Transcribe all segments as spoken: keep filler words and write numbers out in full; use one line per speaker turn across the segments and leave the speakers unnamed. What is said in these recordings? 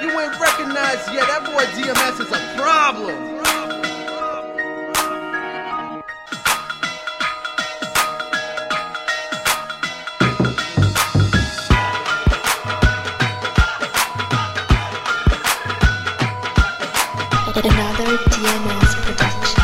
You ain't recognized yet. That boy D M S is a problem.
Another D M S production.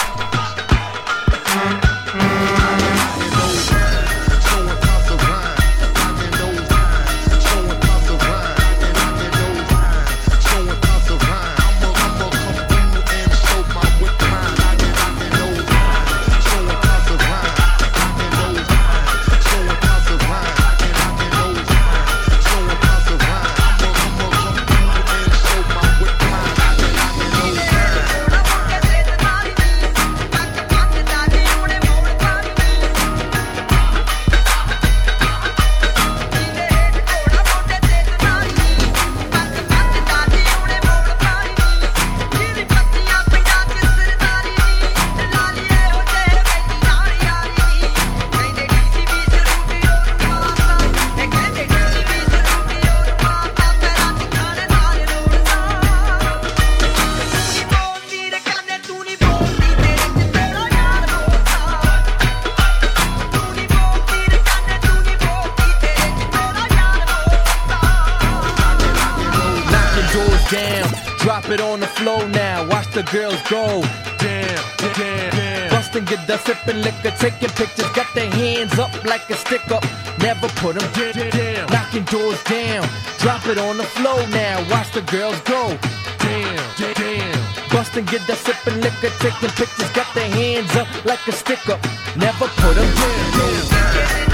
Damn, drop it on the floor now. Watch the girls go. Damn, damn, damn. Bustin', get the sippin' liquor, taking pictures, got their hands up like a stick up. Never put them down, down. Knocking doors down. Drop it on the floor now. Watch the girls go. Damn, damn. Bustin', get the sippin' liquor, taking pictures, got their hands up like a stick up. Never put them down.